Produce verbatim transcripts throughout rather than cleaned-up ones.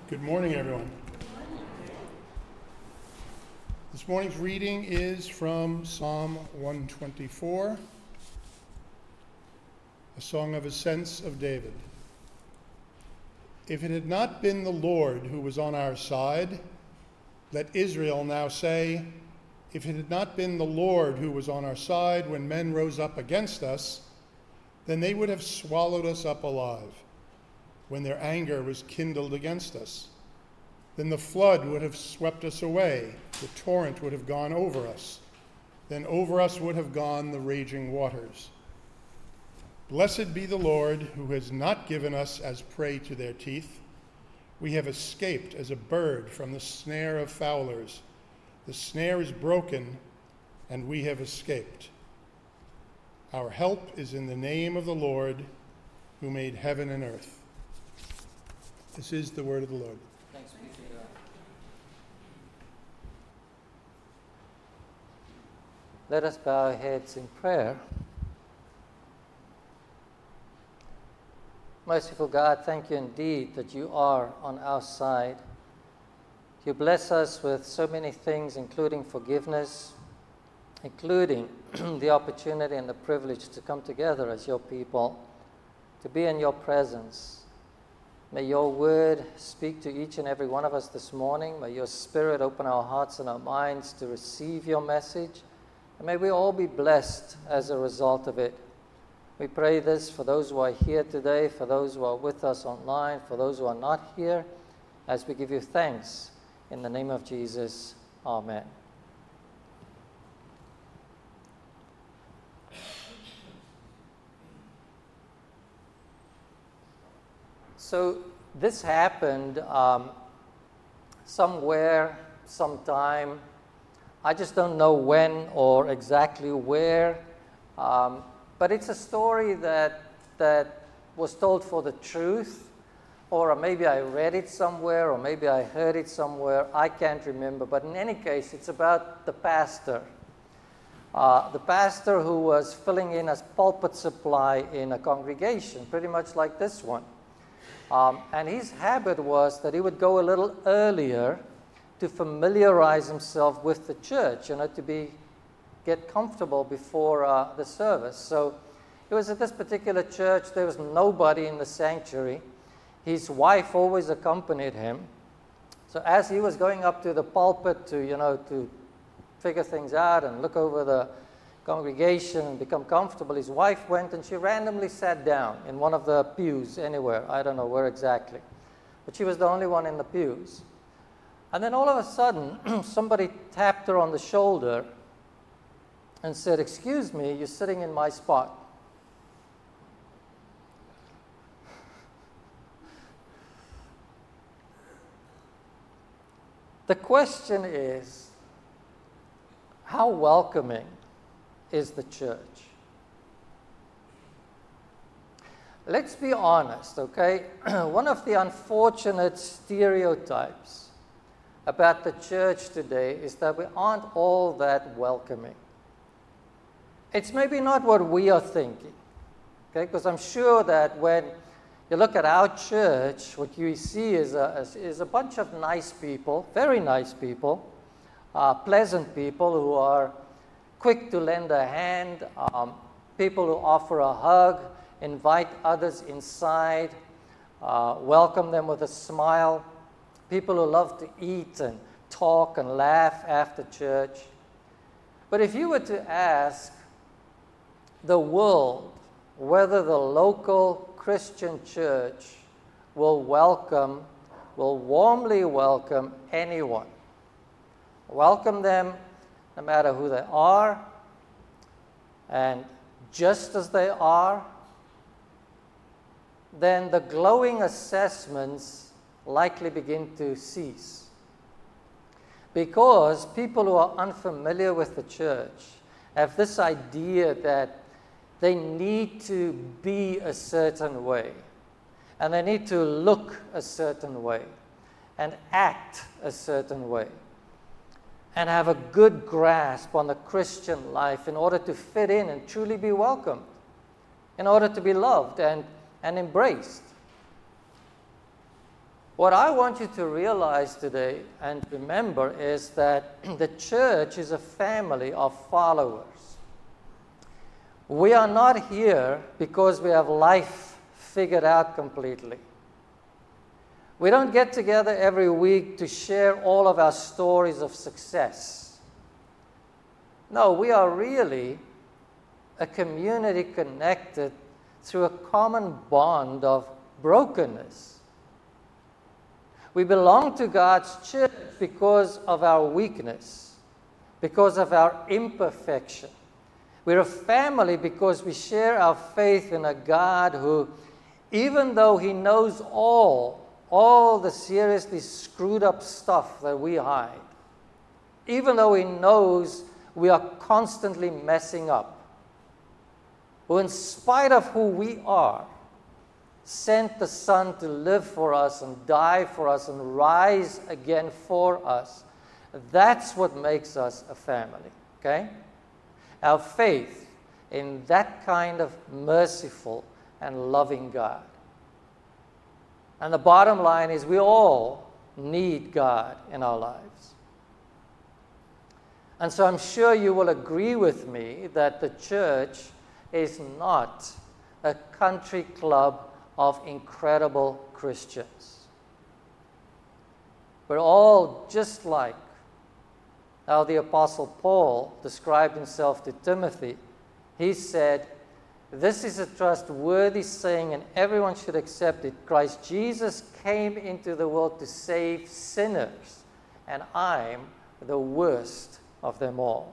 Good morning, everyone. This morning's reading is from Psalm one twenty-four, a song of ascents of David. If it had not been the Lord who was on our side, let Israel now say, if it had not been the Lord who was on our side when men rose up against us, then they would have swallowed us up alive when their anger was kindled against us. Then the flood would have swept us away, the torrent would have gone over us. Then over us would have gone the raging waters. Blessed be the Lord, who has not given us as prey to their teeth. We have escaped as a bird from the snare of fowlers. The snare is broken, and we have escaped. Our help is in the name of the Lord, who made heaven and earth. This is the word of the Lord. Thanks be to God. Let us bow our heads in prayer. Merciful God, thank you indeed that you are on our side. You bless us with so many things, including forgiveness, including the opportunity and the privilege to come together as your people, to be in your presence. May your word speak to each and every one of us this morning. May your spirit open our hearts and our minds to receive your message. And may we all be blessed as a result of it. We pray this for those who are here today, for those who are with us online, for those who are not here, as we give you thanks. In the name of Jesus, amen. So this happened um, somewhere, sometime. I just don't know when or exactly where. Um, but it's a story that that was told for the truth, or maybe I read it somewhere, or maybe I heard it somewhere. I can't remember. But in any case, it's about the pastor. Uh, the pastor who was filling in as pulpit supply in a congregation, pretty much like this one. Um, and his habit was that he would go a little earlier to familiarize himself with the church, you know, to be get comfortable before uh, the service. So it was at this particular church. There was nobody in the sanctuary. His wife always accompanied him. So as he was going up to the pulpit to, you know, to figure things out and look over the congregation and become comfortable, his wife went and she randomly sat down in one of the pews anywhere. I don't know where exactly. But she was the only one in the pews. And then all of a sudden, somebody tapped her on the shoulder and said, "Excuse me, you're sitting in my spot." The question is, how welcoming is the church? Let's be honest, okay? One of the unfortunate stereotypes about the church today is that we aren't all that welcoming. It's maybe not what we are thinking, okay? Because I'm sure that when you look at our church, what you see is a, is a bunch of nice people, very nice people, uh, pleasant people who are quick to lend a hand, um, people who offer a hug, invite others inside, uh, welcome them with a smile, people who love to eat and talk and laugh after church. But if you were to ask the world whether the local Christian church will welcome, will warmly welcome anyone, welcome them no matter who they are, and just as they are, then the glowing assessments likely begin to cease. Because people who are unfamiliar with the church have this idea that they need to be a certain way, and they need to look a certain way, and act a certain way, and have a good grasp on the Christian life in order to fit in and truly be welcomed, in order to be loved and, and embraced. What I want you to realize today and remember is that the church is a family of followers. We are not here because we have life figured out completely. We don't get together every week to share all of our stories of success. No, we are really a community connected through a common bond of brokenness. We belong to God's church because of our weakness, because of our imperfection. We're a family because we share our faith in a God who, even though He knows all, all the seriously screwed up stuff that we hide, even though He knows we are constantly messing up, who in spite of who we are, sent the Son to live for us and die for us and rise again for us. That's what makes us a family, okay? Our faith in that kind of merciful and loving God. And the bottom line is we all need God in our lives. And so I'm sure you will agree with me that the church is not a country club of incredible Christians. We're all just like how the Apostle Paul described himself to Timothy. He said, "This is a trustworthy saying, and everyone should accept it. Christ Jesus came into the world to save sinners, and I'm the worst of them all."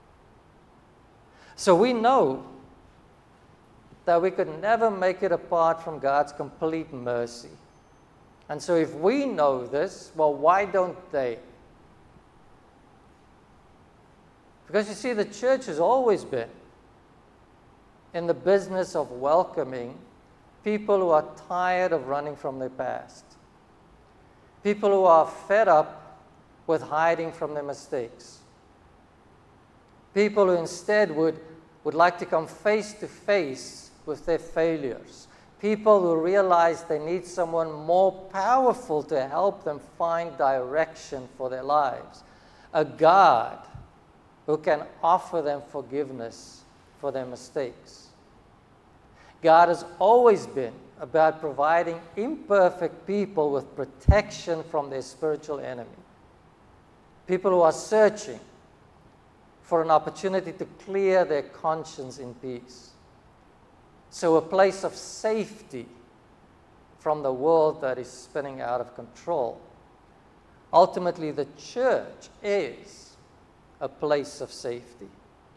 So we know that we could never make it apart from God's complete mercy. And so if we know this, well, why don't they? Because you see, the church has always been in the business of welcoming people who are tired of running from their past, people who are fed up with hiding from their mistakes, people who instead would, would like to come face to face with their failures, people who realize they need someone more powerful to help them find direction for their lives, a God who can offer them forgiveness for their mistakes. God has always been about providing imperfect people with protection from their spiritual enemy, people who are searching for an opportunity to clear their conscience in peace. So a place of safety from the world that is spinning out of control. Ultimately, the church is a place of safety.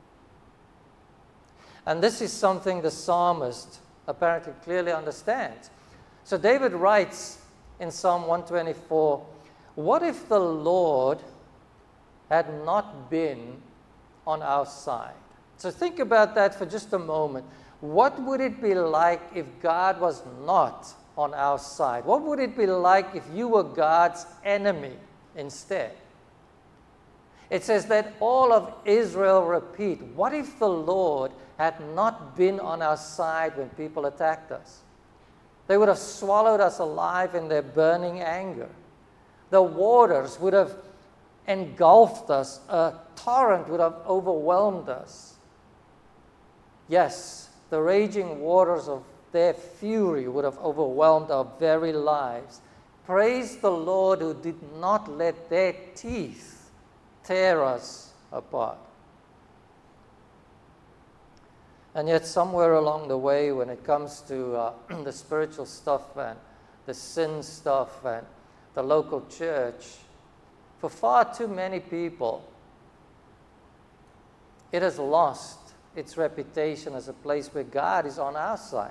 And this is something the psalmist apparently clearly understands. So David writes in Psalm one twenty-four, "What if the Lord had not been on our side?" So think about that for just a moment. What would it be like if God was not on our side? What would it be like if you were God's enemy instead? It says that all of Israel repeat, what if the Lord had not been on our side when people attacked us? They would have swallowed us alive in their burning anger. The waters would have engulfed us. A torrent would have overwhelmed us. Yes, the raging waters of their fury would have overwhelmed our very lives. Praise the Lord who did not let their teeth tear us apart. And yet somewhere along the way, when it comes to uh, the spiritual stuff and the sin stuff and the local church, for far too many people, it has lost its reputation as a place where God is on our side.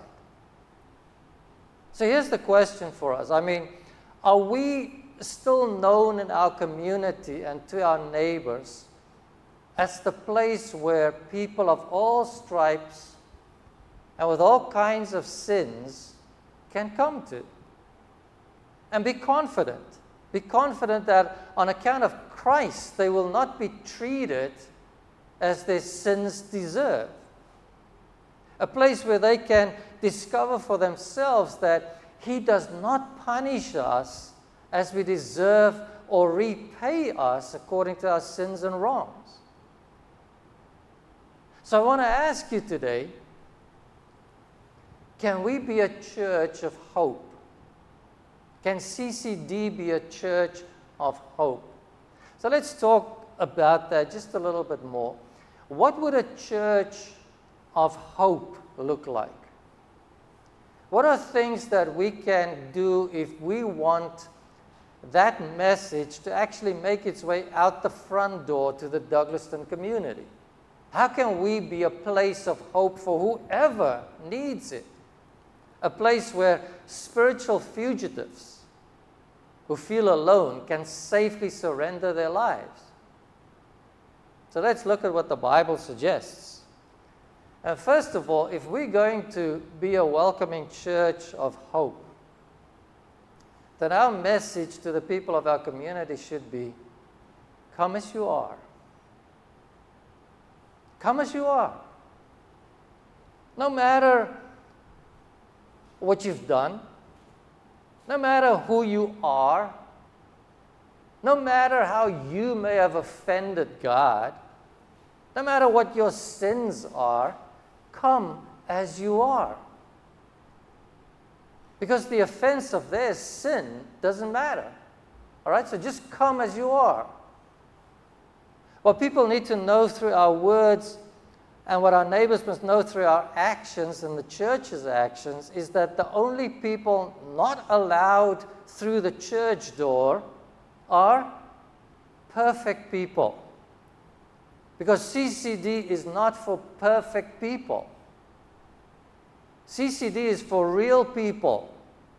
So here's the question for us. I mean, are we still known in our community and to our neighbors as the place where people of all stripes and with all kinds of sins can come to? And be confident. Be confident that on account of Christ, they will not be treated as their sins deserve. A place where they can discover for themselves that He does not punish us as we deserve or repay us according to our sins and wrongs. So I want to ask you today, can we be a church of hope? Can C C D be a church of hope? So let's talk about that just a little bit more. What would a church of hope look like? What are things that we can do if we want that message to actually make its way out the front door to the Douglaston community? How can we be a place of hope for whoever needs it? A place where spiritual fugitives who feel alone can safely surrender their lives. So let's look at what the Bible suggests. And first of all, if we're going to be a welcoming church of hope, then our message to the people of our community should be, come as you are. Come as you are. No matter what you've done, no matter who you are, no matter how you may have offended God, no matter what your sins are, come as you are. Because the offense of their sin doesn't matter. All right? So just come as you are. What people need to know through our words and what our neighbors must know through our actions and the church's actions is that the only people not allowed through the church door are perfect people. Because C C D is not for perfect people. C C D is for real people.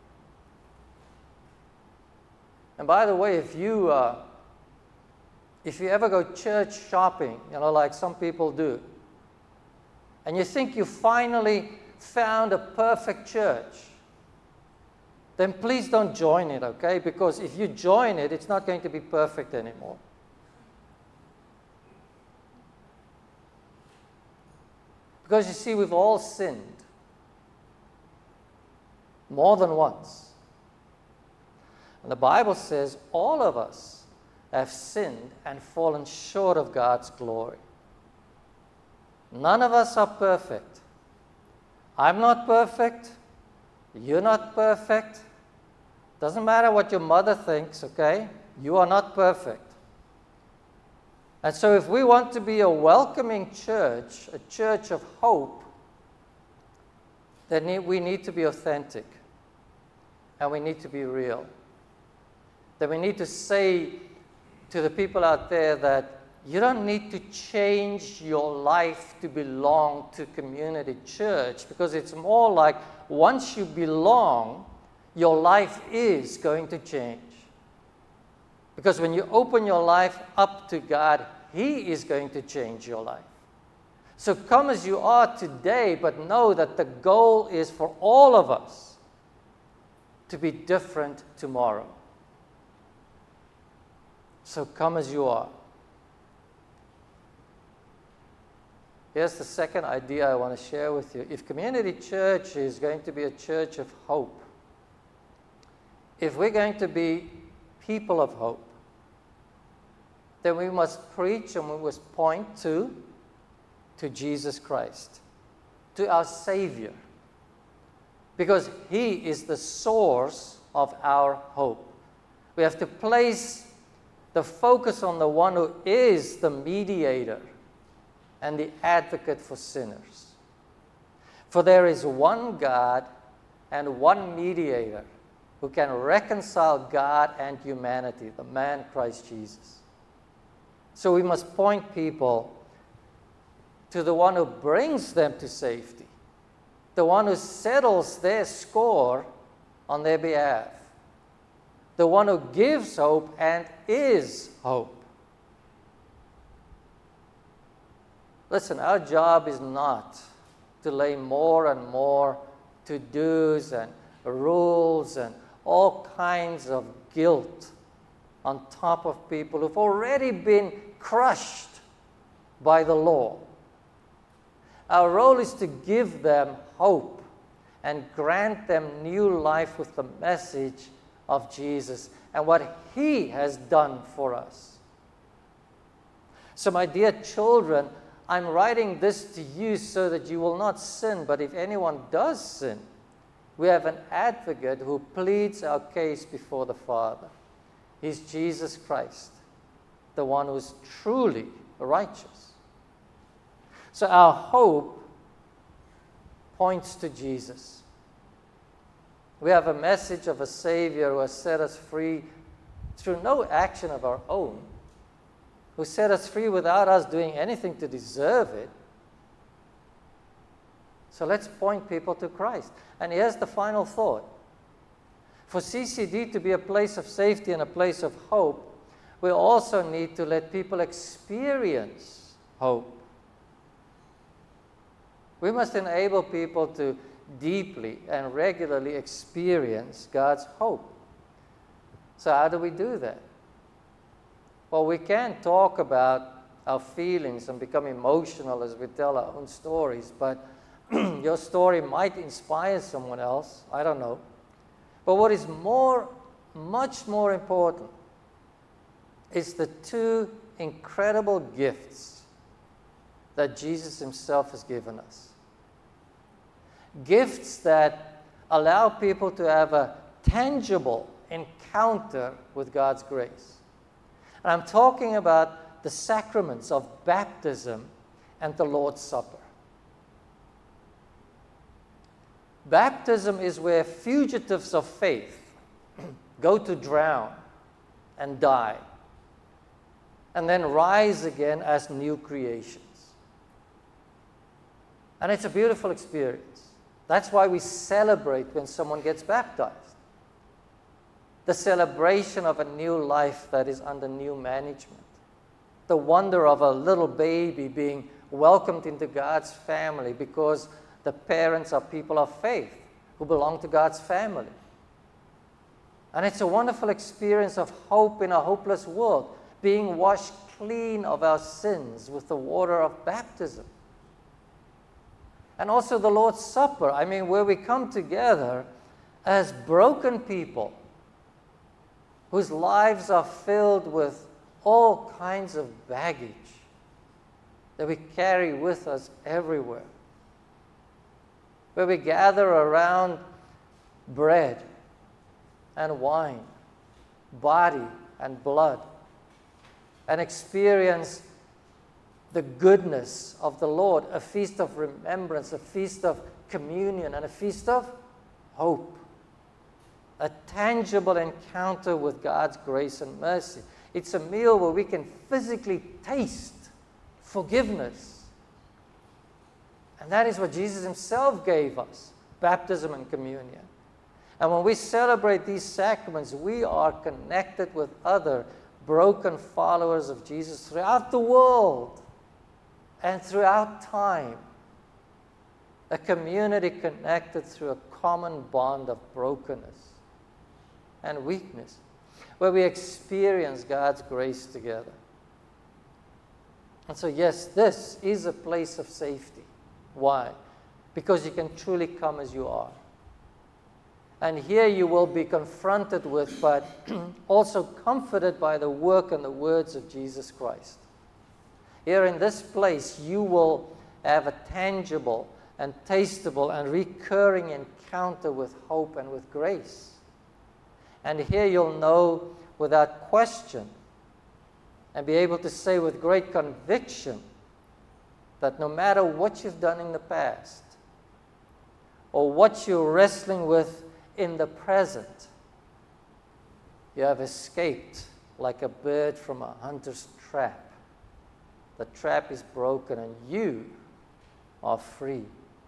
And by the way, if you uh, if you ever go church shopping, you know, like some people do, and you think you finally found a perfect church, then please don't join it, okay? Because if you join it, it's not going to be perfect anymore. Because you see, we've all sinned. More than once. And the Bible says all of us have sinned and fallen short of God's glory. None of us are perfect. I'm not perfect. You're not perfect. Doesn't matter what your mother thinks, okay? You are not perfect. And so if we want to be a welcoming church, a church of hope, then we need to be authentic. And we need to be real. Then we need to say to the people out there that you don't need to change your life to belong to community church, because it's more like once you belong, your life is going to change. Because when you open your life up to God, He is going to change your life. So come as you are today, but know that the goal is for all of us to be different tomorrow. So come as you are. Here's the second idea I want to share with you. If community church is going to be a church of hope, if we're going to be people of hope, then we must preach and we must point to, to Jesus Christ, to our Savior, because He is the source of our hope. We have to place the focus on the one who is the mediator and the advocate for sinners. For there is one God and one mediator who can reconcile God and humanity, the man Christ Jesus. So we must point people to the one who brings them to safety, the one who settles their score on their behalf, the one who gives hope and is hope. Listen, our job is not to lay more and more to-dos and rules and all kinds of guilt on top of people who've already been crushed by the law. Our role is to give them hope and grant them new life with the message of Jesus and what He has done for us. So, my dear children, I'm writing this to you so that you will not sin, but if anyone does sin, we have an advocate who pleads our case before the Father. He's Jesus Christ, the one who is truly righteous. So our hope points to Jesus. We have a message of a Savior who has set us free through no action of our own, who set us free without us doing anything to deserve it. So let's point people to Christ. And here's the final thought. For C C D to be a place of safety and a place of hope, we also need to let people experience hope. We must enable people to deeply and regularly experience God's hope. So how do we do that? Well, we can talk about our feelings and become emotional as we tell our own stories, but your story might inspire someone else. I don't know. But what is more, much more important is the two incredible gifts that Jesus Himself has given us. Gifts that allow people to have a tangible encounter with God's grace. And I'm talking about the sacraments of baptism and the Lord's Supper. Baptism is where fugitives of faith go to drown and die, and then rise again as new creations. And it's a beautiful experience. That's why we celebrate when someone gets baptized. The celebration of a new life that is under new management. The wonder of a little baby being welcomed into God's family because the parents are people of faith who belong to God's family. And it's a wonderful experience of hope in a hopeless world, being washed clean of our sins with the water of baptism. And also the Lord's Supper, I mean, where we come together as broken people whose lives are filled with all kinds of baggage that we carry with us everywhere. Where we gather around bread and wine, body and blood, and experience the goodness of the Lord, a feast of remembrance, a feast of communion, and a feast of hope. A tangible encounter with God's grace and mercy. It's a meal where we can physically taste forgiveness. And that is what Jesus Himself gave us, baptism and communion. And when we celebrate these sacraments, we are connected with other broken followers of Jesus throughout the world and throughout time. A community connected through a common bond of brokenness and weakness, where we experience God's grace together. And so, yes, this is a place of safety. Why? Because you can truly come as you are. And here you will be confronted with, but also comforted by the work and the words of Jesus Christ. Here in this place, you will have a tangible and tasteable and recurring encounter with hope and with grace. And here you'll know without question and be able to say with great conviction that no matter what you've done in the past or what you're wrestling with in the present, you have escaped like a bird from a hunter's trap. The trap is broken and you are free.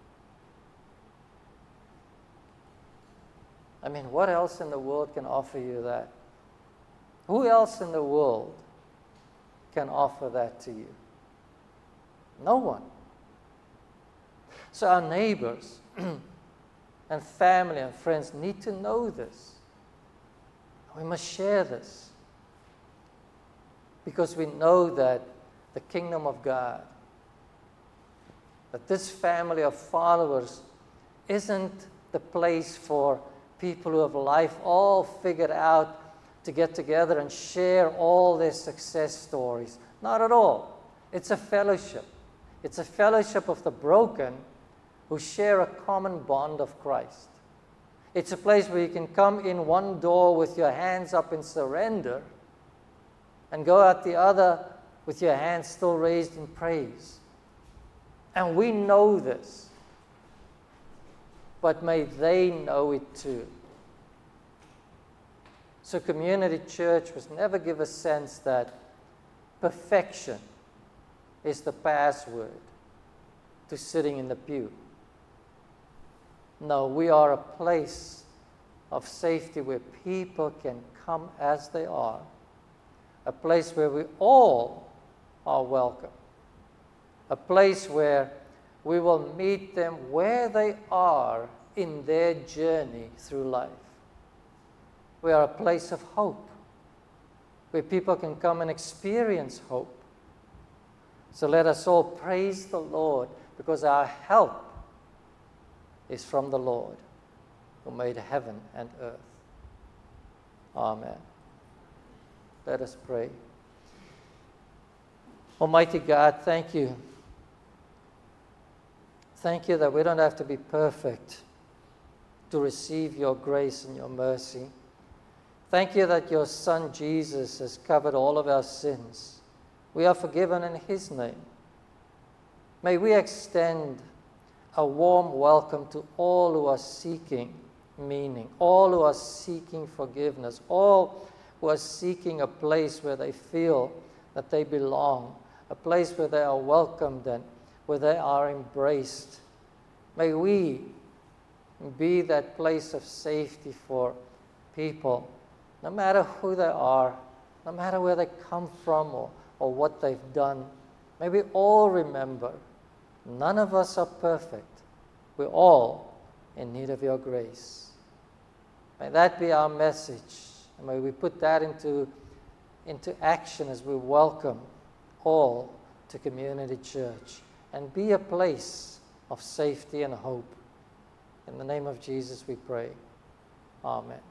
I mean, what else in the world can offer you that? Who else in the world can offer that to you? No one. So our neighbors and family and friends need to know this. We must share this because we know that the kingdom of God, that this family of followers isn't the place for people who have life all figured out to get together and share all their success stories. Not at all. It's a fellowship. It's a fellowship of the broken who share a common bond of Christ. It's a place where you can come in one door with your hands up in surrender and go out the other with your hands still raised in praise. And we know this, but may they know it too. So Community Church must never give a sense that perfection is the password to sitting in the pew. No, we are a place of safety where people can come as they are, a place where we all are welcome, a place where we will meet them where they are in their journey through life. We are a place of hope, where people can come and experience hope. So let us all praise the Lord, because our help is from the Lord, who made heaven and earth. Amen. Let us pray. Almighty God, thank you. Thank you that we don't have to be perfect to receive your grace and your mercy. Thank you that your Son Jesus has covered all of our sins. We are forgiven in his name. May we extend a warm welcome to all who are seeking meaning, all who are seeking forgiveness, all who are seeking a place where they feel that they belong, a place where they are welcomed and where they are embraced. May we be that place of safety for people, no matter who they are, no matter where they come from or, or what they've done. May we all remember, none of us are perfect. We're all in need of your grace. May that be our message, and may we put that into, into action as we welcome all to Community Church and be a place of safety and hope. In the name of Jesus we pray. Amen.